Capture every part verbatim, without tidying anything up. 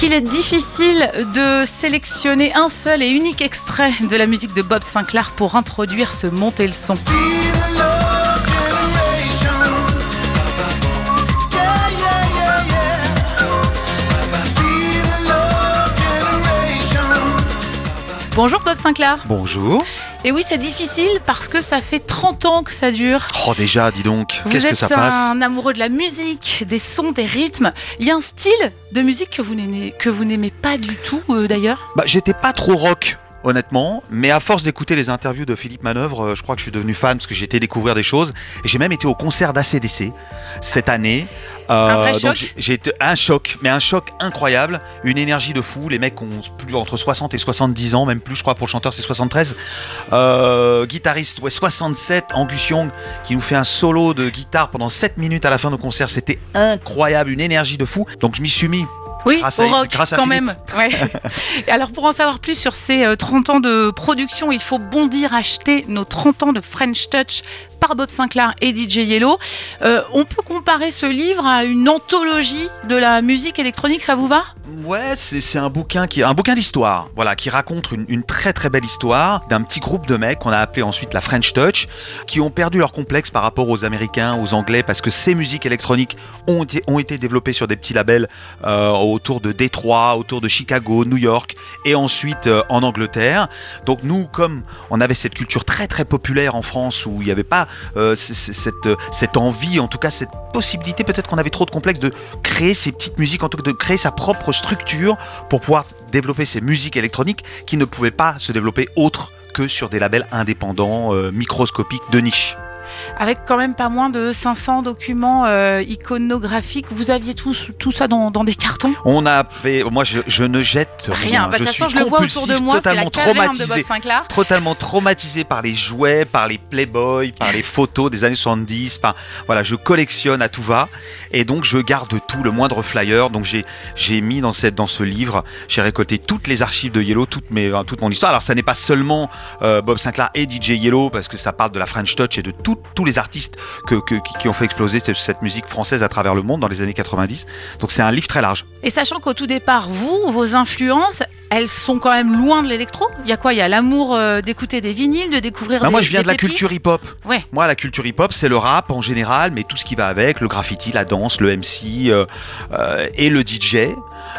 qu'il est difficile de sélectionner un seul et unique extrait de la musique de Bob Sinclar pour introduire ce Montez le son. Bonjour Bob Sinclar. Bonjour. Et oui, c'est difficile parce que ça fait trente ans que ça dure. Oh déjà, dis donc, qu'est-ce que ça passe ? Vous êtes un amoureux de la musique, des sons, des rythmes. Il y a un style de musique que vous n'aimez, que vous n'aimez pas du tout euh, d'ailleurs ? Bah, j'étais pas trop rock, honnêtement, mais à force d'écouter les interviews de Philippe Manœuvre, je crois que je suis devenu fan parce que j'ai été découvrir des choses. Et j'ai même été au concert d'A C D C cette année. Euh, un vrai donc choc. j'ai, j'ai été un choc, mais un choc incroyable, une énergie de fou. Les mecs ont plus entre soixante et soixante-dix ans, même plus, je crois pour le chanteur c'est soixante-treize. Euh, guitariste, ouais, soixante-sept, Angus Young qui nous fait un solo de guitare pendant sept minutes à la fin du concert. C'était incroyable, une énergie de fou. Donc je m'y suis mis. Oui, grâce au à, rock grâce à quand Philippe. même. Ouais. Alors pour en savoir plus sur ces euh, trente ans de production, il faut bondir acheter nos trente ans de French Touch par Bob Sinclar et D J Yellow. Euh, on peut comparer ce livre à une anthologie de la musique électronique, ça vous va ? Ouais, c'est, c'est un bouquin qui un bouquin d'histoire, voilà, qui raconte une, une très très belle histoire d'un petit groupe de mecs qu'on a appelé ensuite la French Touch, qui ont perdu leur complexe par rapport aux Américains, aux Anglais, parce que ces musiques électroniques ont été, ont été développées sur des petits labels euh, autour de Détroit, autour de Chicago, New York, et ensuite euh, en Angleterre. Donc nous, comme on avait cette culture très très populaire en France où il n'y avait pas euh, c- c- cette, cette envie, en tout cas cette possibilité, peut-être qu'on avait trop de complexes de créer ces petites musiques, en tout cas de créer sa propre structure pour pouvoir développer ces musiques électroniques qui ne pouvaient pas se développer autre que sur des labels indépendants, euh, microscopiques, de niche. Avec quand même pas moins de cinq cents documents euh, iconographiques. Vous aviez tout, tout ça dans, dans des cartons ? On a fait, moi je, je ne jette rien. Rien. Bah, de toute façon, je le vois autour de moi, c'est la caverne de Bob Sinclar. Totalement traumatisé par les jouets, par les Playboy, par les photos des années soixante-dix. Par, voilà, je collectionne à tout va. Et donc je garde tout, le moindre flyer. Donc j'ai, j'ai mis dans, cette, dans ce livre, j'ai récolté toutes les archives de Yellow, toute, mes, toute mon histoire. Alors ça n'est pas seulement euh, Bob Sinclar et D J Yellow, parce que ça parle de la French Touch et de tout, tous les artistes que, que, qui ont fait exploser cette, cette musique française à travers le monde dans les années quatre-vingt-dix. Donc c'est un livre très large. Et sachant qu'au tout départ, vous, vos influences, elles sont quand même loin de l'électro. Il y a quoi ? Il y a l'amour euh, d'écouter des vinyles, de découvrir bah des Moi je viens des de la pépites. culture hip-hop. Ouais. Moi la culture hip-hop c'est le rap en général, mais tout ce qui va avec, le graffiti, la danse, le M C euh, euh, et le D J.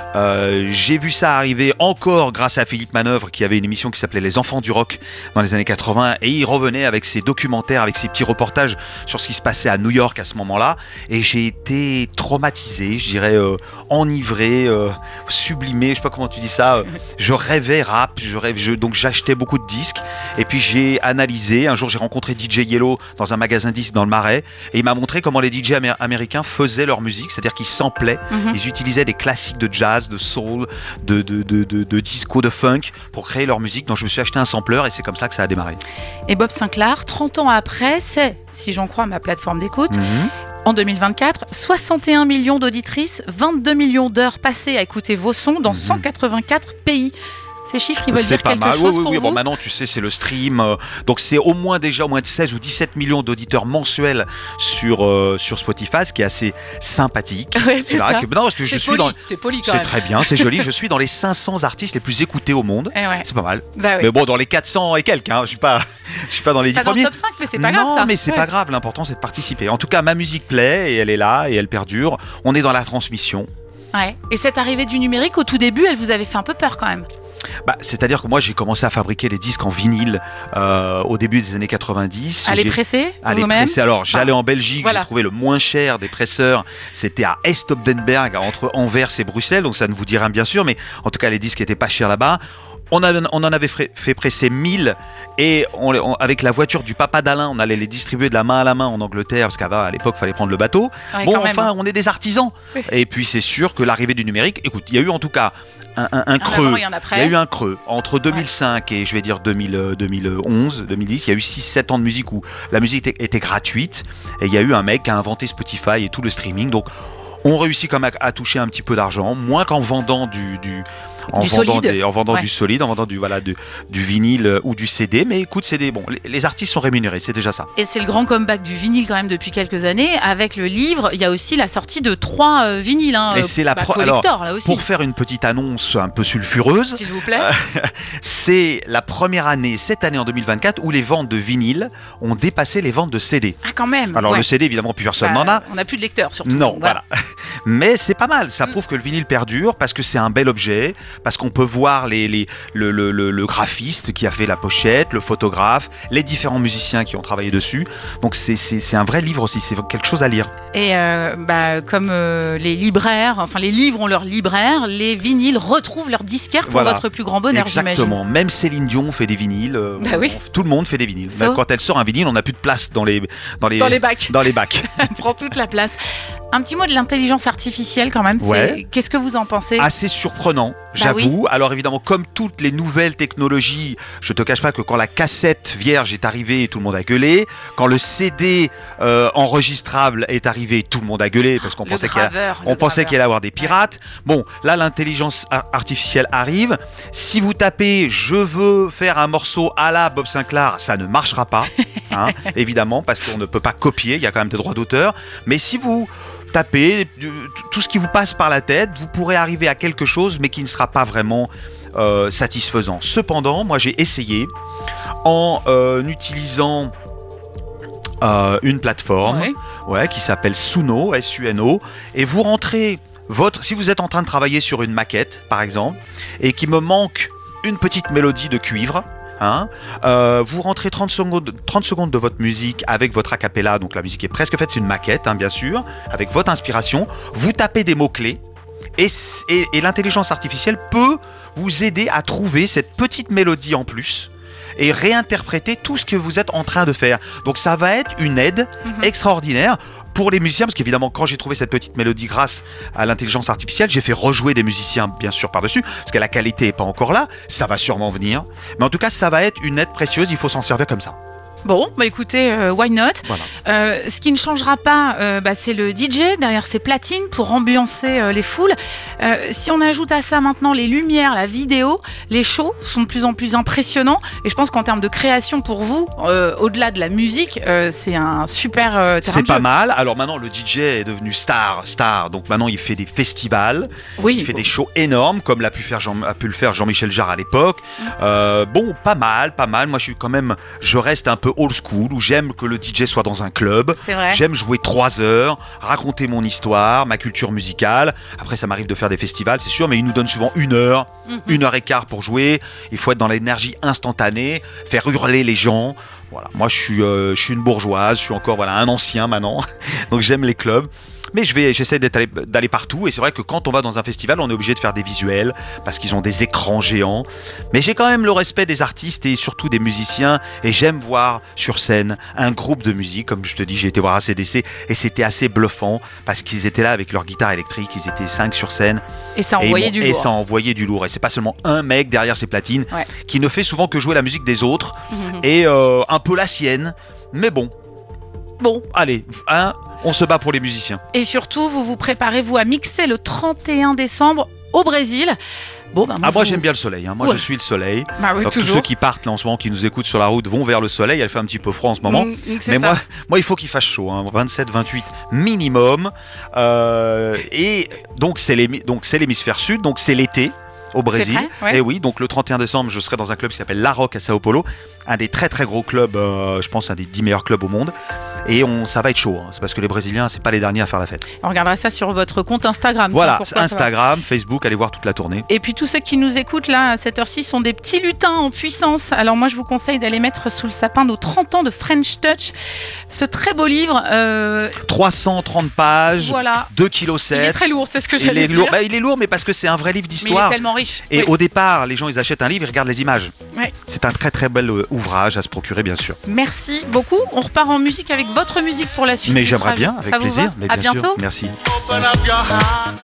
Euh, j'ai vu ça arriver encore grâce à Philippe Manœuvre qui avait une émission qui s'appelait Les Enfants du Rock dans les années quatre-vingts et il revenait avec ses documentaires, avec ses petits reportages sur ce qui se passait à New York à ce moment-là et j'ai été traumatisé, je dirais euh, enivré, euh, sublimé, je sais pas comment tu dis ça, je rêvais rap, je rêve, je, donc j'achetais beaucoup de disques et puis j'ai analysé, un jour j'ai rencontré D J Yellow dans un magasin disques dans le Marais et il m'a montré comment les D J amé- américains faisaient leur musique, c'est-à-dire qu'ils samplaient, mm-hmm. ils utilisaient des classiques de jazz, de soul, de, de, de, de, de disco, de funk pour créer leur musique. Donc je me suis acheté un sampler et c'est comme ça que ça a démarré. Et Bob Sinclar, trente ans après, c'est, si j'en crois ma plateforme d'écoute, mm-hmm. en deux mille vingt-quatre, soixante et un millions d'auditrices, vingt-deux millions d'heures passées à écouter vos sons dans mm-hmm. cent quatre-vingt-quatre pays. Ces chiffres, ils veulent c'est dire pas quelque mal. chose oui, oui, pour oui. vous ? Bon, maintenant, tu sais, c'est le stream. Euh, donc, c'est au moins déjà au moins de seize ou dix-sept millions d'auditeurs mensuels sur, euh, sur Spotify, ce qui est assez sympathique. Ouais, c'est, c'est ça. Que, non, parce que c'est je poli, suis dans. C'est poli quand c'est même. très bien, c'est joli. Je suis dans les cinq cents artistes les plus écoutés au monde. Eh ouais. C'est pas mal. Bah oui. Mais bon, dans les quatre cents et quelques. Hein, je suis pas, je suis pas dans les dix pas premiers. Dans le top cinq, mais c'est pas non, grave ça. Non, mais c'est ouais. pas grave. L'important, c'est de participer. En tout cas, ma musique plaît et elle est là et elle perdure. On est dans la transmission. Ouais. Et cette arrivée du numérique au tout début, elle vous avait fait un peu peur quand même. Bah, c'est-à-dire que moi j'ai commencé à fabriquer les disques en vinyle euh, au début des années quatre-vingt-dix. À les presser À les vous-même. presser. Alors j'allais en Belgique, voilà. J'ai trouvé le moins cher des presseurs. C'était à Est-Obdenberg, entre Anvers et Bruxelles. Donc ça ne vous dit rien bien sûr, mais en tout cas les disques étaient pas chers là-bas. On, a, on en avait fait, fait presser mille et on, on, avec la voiture du papa d'Alain, on allait les distribuer de la main à la main en Angleterre parce qu'à l'époque, il fallait prendre le bateau. Ouais, bon, enfin, on est des artisans. Oui. Et puis, c'est sûr que l'arrivée du numérique, écoute, il y a eu en tout cas un, un, un creux. Avant, il y en a, il y a eu un creux entre deux mille cinq ouais. et je vais dire deux mille, deux mille onze, deux mille dix. Il y a eu six sept ans de musique où la musique était, était gratuite et il y a eu un mec qui a inventé Spotify et tout le streaming. Donc, on réussit quand même à, à toucher un petit peu d'argent, moins qu'en vendant du... du en du vendant, solide. des, en vendant Ouais. du solide, en vendant du, voilà, du, du vinyle ou du C D. Mais écoute, c'est des, bon, les, les artistes sont rémunérés, c'est déjà ça. Et c'est le grand comeback du vinyle quand même depuis quelques années. Avec le livre, il y a aussi la sortie de trois euh, vinyles. Hein, Et c'est la bah, pro- collector alors, là aussi. Pour faire une petite annonce un peu sulfureuse, S'il vous plaît. c'est la première année, cette année en deux mille vingt-quatre, où les ventes de vinyle ont dépassé les ventes de C D. Ah quand même. Alors ouais. le C D, évidemment, plus personne Bah, n'en a. On n'a plus de lecteurs surtout. Non, Donc, voilà. Mais c'est pas mal, ça prouve que le vinyle perdure parce que c'est un bel objet, parce qu'on peut voir les, les, le, le, le, le graphiste qui a fait la pochette, le photographe, les différents musiciens qui ont travaillé dessus. Donc c'est, c'est, c'est un vrai livre aussi, c'est quelque chose à lire. Et euh, bah, comme euh, les libraires, enfin les livres ont leur libraire, les vinyles retrouvent leur disquaire pour Voilà. votre plus grand bonheur, j'imagine. Exactement, même Céline Dion fait des vinyles. euh, Bah oui. on- tout le monde fait des vinyles. So- Même quand elle sort un vinyle, on n'a plus de place dans les, dans les, Dans les bacs. dans les bacs. Elle prend toute la place. Un petit mot de l'intelligence artificielle quand même. c'est- Ouais. Qu'est-ce que vous en pensez? Assez surprenant, j'avoue. oui. Alors évidemment, comme toutes les nouvelles technologies, je te cache pas que quand la cassette vierge est arrivée, tout le monde a gueulé. Quand le C D euh, enregistrable est arrivé, tout le monde a gueulé parce qu'on Le pensait qu'il y a- graveur, on le pensait graveur. qu'il allait y avoir des pirates. Bon, là l'intelligence ar- artificielle arrive. Si vous tapez je veux faire un morceau à la Bob Sinclair, ça ne marchera pas, hein, évidemment, parce qu'on ne peut pas copier, il y a quand même des droits d'auteur. Mais si vous tapez euh, tout ce qui vous passe par la tête, vous pourrez arriver à quelque chose, mais qui ne sera pas vraiment euh, satisfaisant. Cependant, moi j'ai essayé en euh, utilisant euh, une plateforme Ouais. ouais, qui s'appelle Suno, S U N O, et vous rentrez votre, si vous êtes en train de travailler sur une maquette, par exemple, et qu'il me manque une petite mélodie de cuivre, hein, euh, vous rentrez trente secondes, trente secondes de votre musique avec votre a cappella, donc la musique est presque faite, c'est une maquette, hein, bien sûr, avec votre inspiration, vous tapez des mots-clés, et, c- et, et l'intelligence artificielle peut vous aider à trouver cette petite mélodie en plus, et réinterpréter tout ce que vous êtes en train de faire. Donc ça va être une aide Mhm. extraordinaire pour les musiciens, parce qu'évidemment quand j'ai trouvé cette petite mélodie grâce à l'intelligence artificielle, j'ai fait rejouer des musiciens bien sûr par-dessus, parce que la qualité n'est pas encore là, ça va sûrement venir, mais en tout cas ça va être une aide précieuse, il faut s'en servir comme ça. Bon, bah écoutez, euh, why not? Voilà. Euh, ce qui ne changera pas, euh, bah, c'est le D J derrière ses platines pour ambiancer euh, les foules. Euh, si on ajoute à ça maintenant les lumières, la vidéo, les shows sont de plus en plus impressionnants. Et je pense qu'en termes de création pour vous, euh, au-delà de la musique, euh, c'est un super euh, terrain C'est de pas jeu. mal. Alors maintenant, le D J est devenu star, star. Donc maintenant, il fait des festivals, Oui, il fait des shows énormes, comme l'a pu, faire Jean, a pu le faire Jean-Michel Jarre à l'époque. Euh, bon, pas mal, pas mal. Moi, je suis quand même, je reste un peu old school, où j'aime que le D J soit dans un club. c'est vrai. J'aime jouer trois heures, raconter mon histoire, ma culture musicale. Après, ça m'arrive de faire des festivals, c'est sûr, mais ils nous donnent souvent une heure, Mhm. une heure et quart pour jouer. Il faut être dans l'énergie instantanée, faire hurler les gens. Voilà, moi je suis, euh, je suis une bourgeoise, je suis encore voilà, un ancien maintenant, donc j'aime les clubs. Mais je vais, j'essaie d'être allé- d'aller partout, et c'est vrai que quand on va dans un festival, on est obligé de faire des visuels, parce qu'ils ont des écrans géants. Mais j'ai quand même le respect des artistes et surtout des musiciens, et j'aime voir sur scène un groupe de musique, comme je te dis, j'ai été voir A C D C, et c'était assez bluffant, parce qu'ils étaient là avec leur guitare électrique, ils étaient cinq sur scène, Et ça et, ils envoyait m'ont- du et lourd. ça envoyait du lourd. Et c'est pas seulement un mec derrière ses platines, Ouais. qui ne fait souvent que jouer la musique des autres, Mhm. et euh, un peu la sienne, mais bon, Bon, allez, hein, on se bat pour les musiciens. et surtout, vous vous préparez, vous, à mixer le trente et un décembre au Brésil. Bon, bah, Ah moi vous- j'aime bien le soleil, hein. Moi Ouais. je suis le soleil. Bah oui, Donc, tous toujours. ceux qui partent là en ce moment, qui nous écoutent sur la route, vont vers le soleil. Elle fait un petit peu froid en ce moment. Mm, mm, c'est Mais ça. moi, moi, il faut qu'il fasse chaud, hein. vingt-sept vingt-huit minimum. Euh, et donc c'est l'hémi- donc, c'est l'hémisphère sud, donc c'est l'été au Brésil. vrai, ouais. Et oui, donc le trente et un décembre, je serai dans un club qui s'appelle La Rock à Sao Paulo, un des très très gros clubs, euh, je pense un des dix meilleurs clubs au monde. Et on, ça va être chaud, hein. C'est parce que les Brésiliens, c'est pas les derniers à faire la fête. On regardera ça sur votre compte Instagram. tiens, Voilà, pourquoi pas. Instagram, Facebook, allez voir toute la tournée. Et puis tous ceux qui nous écoutent là à cette heure-ci sont des petits lutins en puissance. Alors moi je vous conseille d'aller mettre sous le sapin nos trente ans de French Touch. Ce très beau livre, euh, trois cent trente pages, voilà. deux virgule sept Il est kilos. très lourd, c'est ce que Il j'allais est dire. lourd. Bah, il est lourd, mais parce que c'est un vrai livre Mais il est d'histoire. tellement riche. Et Oui. au départ, les gens, ils achètent un livre, ils regardent les images. Ouais. C'est un très très bel euh, ouvrage à se procurer, bien sûr. Merci beaucoup. On repart en musique avec votre musique pour la suite. Mais du j'aimerais trajet. bien, avec Ça vous plaisir. va Mais À bien bientôt. sûr. Merci. Open up your heart.